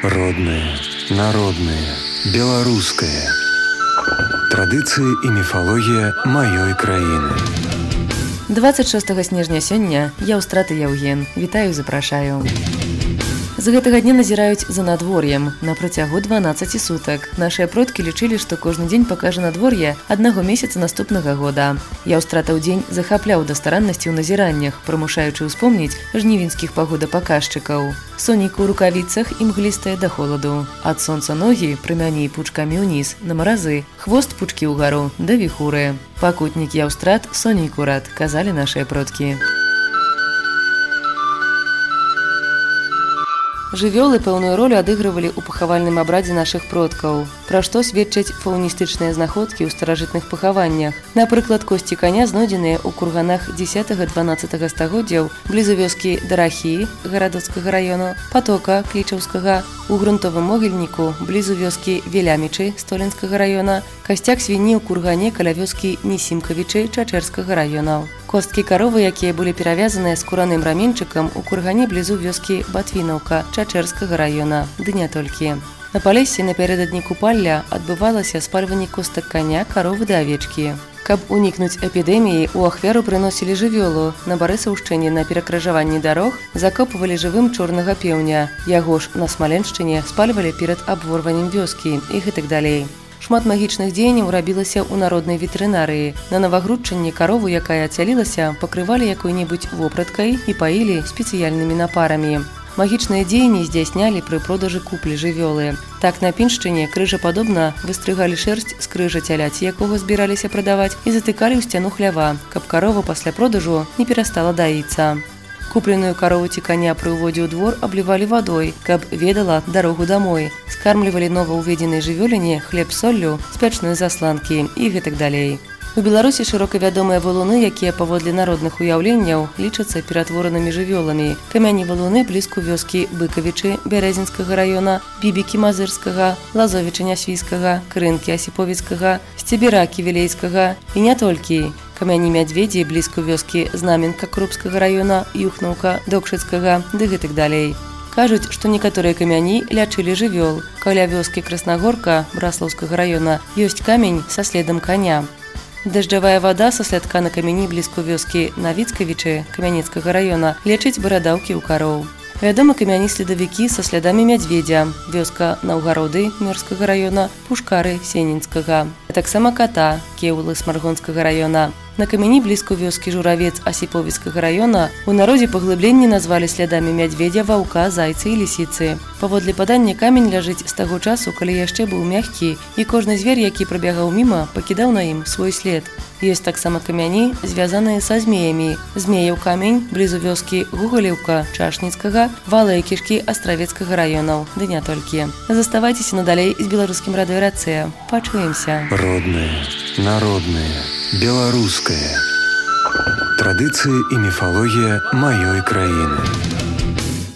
Родное, народное, беларускае. Традыцыі і міфалогія маёй краіны. 26 снежня сёння я ў страты Яўген. Вітаю, запрашаю. З гэтага дня назіраюць за надвор'ем на працягу 12 сутак. Нашыя продкі лічылі, што кожны дзень пакажа надвор'е аднаго месяца наступнага года. Яўстратаў дзень захапляў да стараннасці ў назіраннях, прымушаючы ўспомніць жнівеньскіх пагодапаказчыкаў. Сонейку ў рукавіцах і мглістае да холаду. Ад сонца ногі прымяні пучкамі ўніз, на маразы, хвост пучкі ўгару да віхуры. Пакутнік Яўстрат, сонейку рад, казалі нашыя продкі. Жывёлы пэўную ролю адыгрывалі ў пахавальным абрадзе нашых продкаў, пра што сведчаць фауністычныя знаходкі ў старажытных пахаваннях. Напрыклад, косці каня знойдзеныя ў курганах 10-12 стагоддзяў блізу вёскі Дарахі гарадоцкага раёну, Патока Клічаўскага, у грунтовым могільніку блізу вёскі Велямічы Столенскага раёна, касцяк свіні ў кургане каля вёскі Нісімкавічы Чачэрскага раёнаў. Косткі каровы, якія былі перавязаныя скураным раменчыкам у кургане блізу вёскі Батвінаўка Чачэрскага раёна, ды не толькі. На Палесе напярэдадні купалля адбывалася спальванне костак каня, каровы да авечкі. Каб унікнуць эпідэміі, у ахвяру прыносілі жывёлу. На Барысаўшчыне на перакрыжаванні дарог закопвалі жывым чорнага пеўня. Яго ж на Смаленшчыне спальвалі перад абворваннем вёскі і гэтак далей. Шмат магічных дзеянняў рабілася ў народнай ветэрынарыі. На навагрудчанні карову, якая ацялілася, пакрывалі якой-небудзь вопраткай і паілі спецыяльнымі напарамі. Магічныя дзеянні здзяйснялі пры продажы куплі жывёлы. Так на Піншчыне крыжападобна выстрыгалі шэрсць з крыжа цяляці, якога збіраліся прадаваць, і затыкалі ў сцяну хлява, каб карова пасля продажу не перастала даіцца. Купленую карову ці каня пры ўводзе ў двор аблівалі вадой, каб ведала дарогу дамой. Скармлівалі новаўведзенай жывёліне хлеб-соллю, спячныя засланкі і гэтак далей. У Беларусі шырока вядомыя валуны, якія паводле народных уяўленняў лічацца ператворанымі жывёламі. Камяні-валуны блізку вёскі Быкавічы Бярэзінскага раёна, Бібікі Мазырскага, Лазовіча Нясвійскага, Крынкі Асіповіцкага, Сцебіракі Вілейскага і не толькі. Камяні-мядзведзі блізку вёскі Знаменка Крупскага раёна, Юхнаўка Докшыцкага ды гэтак далей. Кажуць, што некаторыя камяні лячылі жывёл. Каля вёскі Краснагорка Браслаўскага раёна ёсць камень са следам каня. Дажджавая вада са слядка на камяні блізку вёскі Навіцкавічы Камянецкага раёна лечыць барадаўкі ў кароў. Вядомы камяні-следавікі са слядамі мядзведзя, вёска Наўгароды Мёрскага раёна, Пушкары Сенінскага, а таксама ката Кеўлы Смаргонскага раёна. На камяні блізку вёскі Журавец Асіповіцкага раёна у народзе паглыбленні назвалі слядамі мядзведзя, ваўка, зайцы і лісіцы. Паводле падання камень ляжыць з таго часу, калі яшчэ быў мяккі, і кожны звер, які прабягаў міма, пакідаў на ім свой след. Ёсць таксама камяні, звязаныя са змеямі. Змеяў камень блізу вёскі Гугалеўка Чашніцкага, Валыя кішкі Астравецкага раёнаў, ды не толькі. Заставайцеся надалей з беларускім радыё Рацыя. Пачуемся. Родное, народное, беларускае. Традыцыі і міфалогія маёй краіны.